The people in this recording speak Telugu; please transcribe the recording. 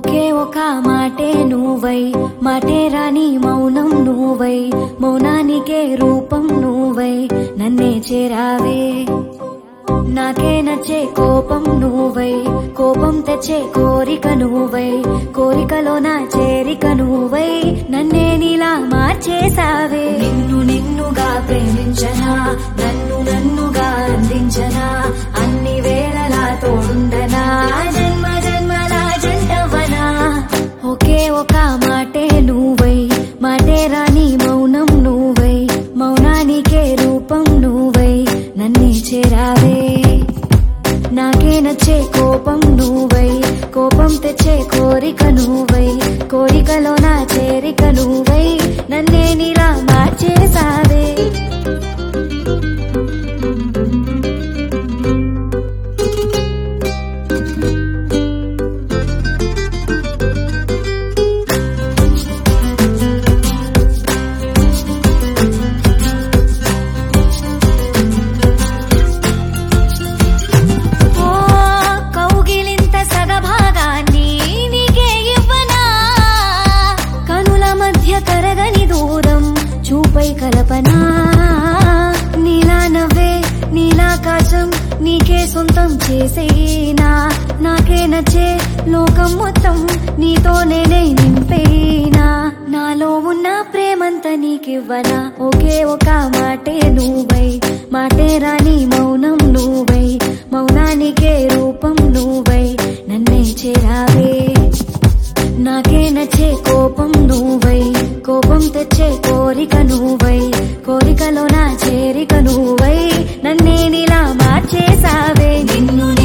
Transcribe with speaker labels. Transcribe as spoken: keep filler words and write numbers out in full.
Speaker 1: ఒకే ఒక మాటే నువ్వై మాటే రాని మౌనం నువ్వై మౌనానికే రూపం నువ్వై నన్నే చేరావే నాకే నచ్చే కోపం నువ్వై కోపం తెచ్చే కోరిక నువ్వై కోరికలో నా చేరిక నువ్వై నన్నే నీలా మార్చేసావే నిన్ను నిన్నుగా ప్రేమించనా నన్ను నన్నుగా అందించనా అన్ని వేళలా తోడుండనా జన్మ జన్మల జంటవనా ఒకే ఒక మాటే నువ్వై మాటే రాని మౌనం నువ్వై మౌనానికే రూపం నువ్వై నన్నే చేరావే నాకే నచ్చే కోపం నువ్వై కోపం తెచ్చే కోరిక నువ్వై కోరికలో నా చేరిక నువ్వై నన్నే నీలా మార్చేసావే చూపై కల్పనా నీలా నవ్వే నీలాకాశం నీకే సొంతం చేసేనా నాకే నచ్చే లోకం మొత్తం నీతో నేనే నింపేనా నాలో ఉన్న ప్రేమంతా నీకివ్వనా ఒకే ఒక మాటే నువ్వై మాటే రాని మౌనం నువ్వై మౌనానికే రూపం నువ్వై నన్నే చేరావే నాకే నచ్చే కోపం నువ్వై కోపం తెచ్చే కోరిక నువ్వై కోరికలో నా చేరిక నువ్వై నన్నే నీలా మార్చేసావే నిన్ను